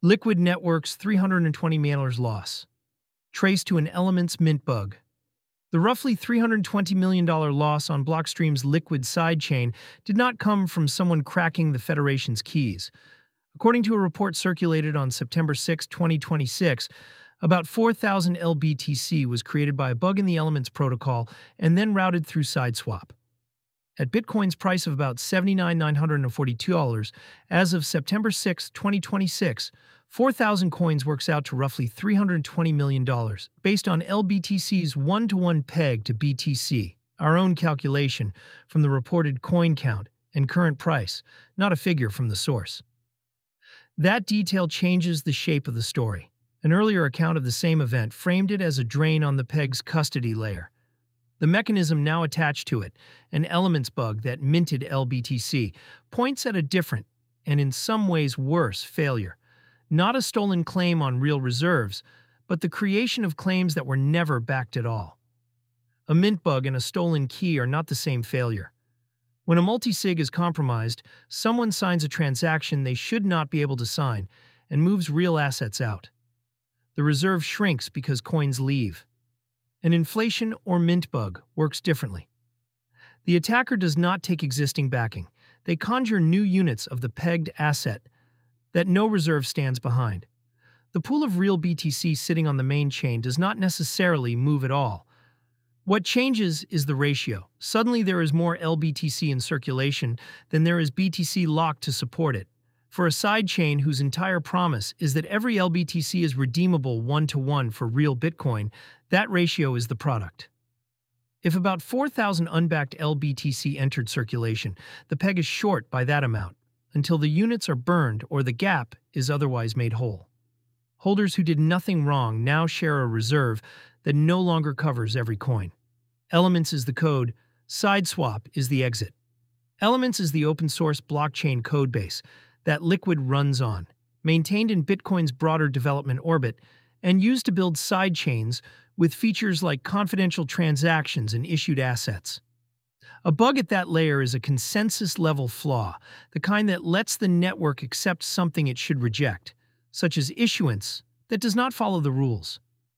Liquid Network's $320 million loss, traced to an Elements mint bug. The roughly $320 million loss on Blockstream's Liquid sidechain did not come from someone cracking the Federation's keys. According to a report circulated on September 6, 2026, about 4,000 LBTC was created by a bug in the Elements protocol and then routed through Sideswap. At Bitcoin's price of about $79,942 as of September 6, 2026, 4,000 coins works out to roughly $320 million, based on LBTC's one-to-one peg to BTC, our own calculation from the reported coin count and current price, not a figure from the source. That detail changes the shape of the story. An earlier account of the same event framed it as a drain on the peg's custody layer. The mechanism now attached to it, an Elements bug that minted LBTC, points at a different, and in some ways worse, failure. Not a stolen claim on real reserves, but the creation of claims that were never backed at all. A mint bug and a stolen key are not the same failure. When a multisig is compromised, someone signs a transaction they should not be able to sign and moves real assets out. The reserve shrinks because coins leave. An inflation or mint bug works differently. The attacker does not take existing backing. They conjure new units of the pegged asset that no reserve stands behind. The pool of real BTC sitting on the main chain does not necessarily move at all. What changes is the ratio. Suddenly there is more LBTC in circulation than there is BTC locked to support it. For a sidechain whose entire promise is that every LBTC is redeemable one-to-one for real Bitcoin, that ratio is the product. If about 4,000 unbacked LBTC entered circulation, the peg is short by that amount, until the units are burned or the gap is otherwise made whole. Holders who did nothing wrong now share a reserve that no longer covers every coin. Elements is the code, Sideswap is the exit. Elements is the open-source blockchain codebase that Liquid runs on, maintained in Bitcoin's broader development orbit, and used to build sidechains with features like confidential transactions and issued assets. A bug at that layer is a consensus-level flaw, the kind that lets the network accept something it should reject, such as issuance that does not follow the rules.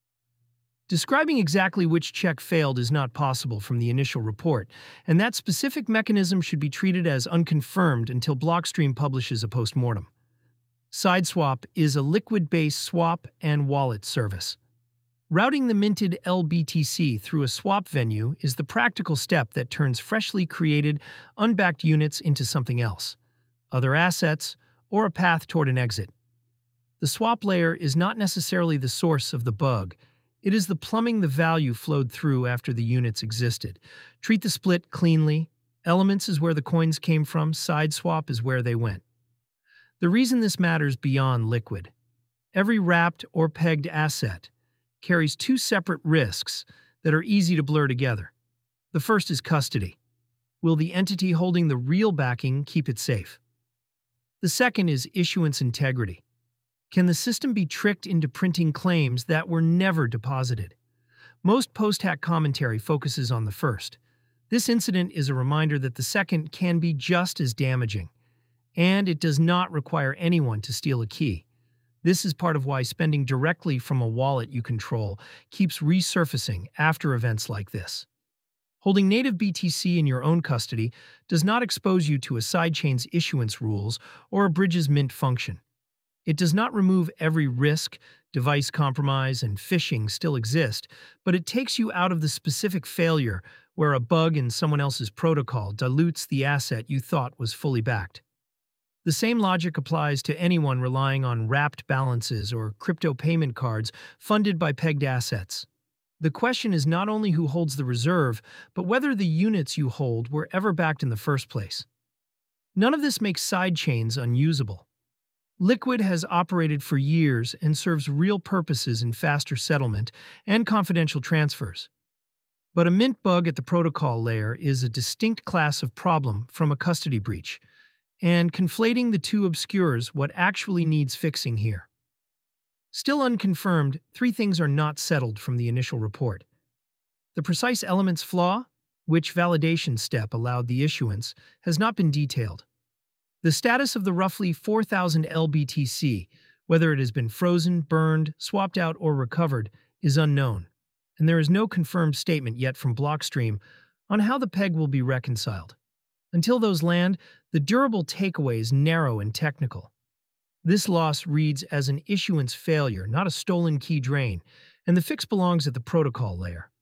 Describing exactly which check failed is not possible from the initial report, and that specific mechanism should be treated as unconfirmed until Blockstream publishes a postmortem. Sideswap is a Liquid-based swap and wallet service. Routing the minted LBTC through a swap venue is the practical step that turns freshly created, unbacked units into something else, other assets, or a path toward an exit. The swap layer is not necessarily the source of the bug. It is the plumbing the value flowed through after the units existed. Treat the split cleanly. Elements is where the coins came from, Sideswap is where they went. The reason this matters beyond Liquid. Every wrapped or pegged asset carries two separate risks that are easy to blur together. The first is custody. Will the entity holding the real backing keep it safe? The second is issuance integrity. Can the system be tricked into printing claims that were never deposited? Most post-hack commentary focuses on the first. This incident is a reminder that the second can be just as damaging, and it does not require anyone to steal a key. This is part of why spending directly from a wallet you control keeps resurfacing after events like this. Holding native BTC in your own custody does not expose you to a sidechain's issuance rules or a bridge's mint function. It does not remove every risk, device compromise, and phishing still exist, but it takes you out of the specific failure where a bug in someone else's protocol dilutes the asset you thought was fully backed. The same logic applies to anyone relying on wrapped balances or crypto payment cards funded by pegged assets. The question is not only who holds the reserve, but whether the units you hold were ever backed in the first place. None of this makes sidechains unusable. Liquid has operated for years and serves real purposes in faster settlement and confidential transfers. But a mint bug at the protocol layer is a distinct class of problem from a custody breach, and conflating the two obscures what actually needs fixing here. Still unconfirmed, three things are not settled from the initial report. The precise Elements flaw, which validation step allowed the issuance, has not been detailed. The status of the roughly 4,000 LBTC, Whether it has been frozen, burned, swapped out, or recovered is unknown, and there is no confirmed statement yet from Blockstream on how the peg will be reconciled. Until those land, the durable takeaway is narrow and technical. This loss reads as an issuance failure, not a stolen key drain, and the fix belongs at the protocol layer.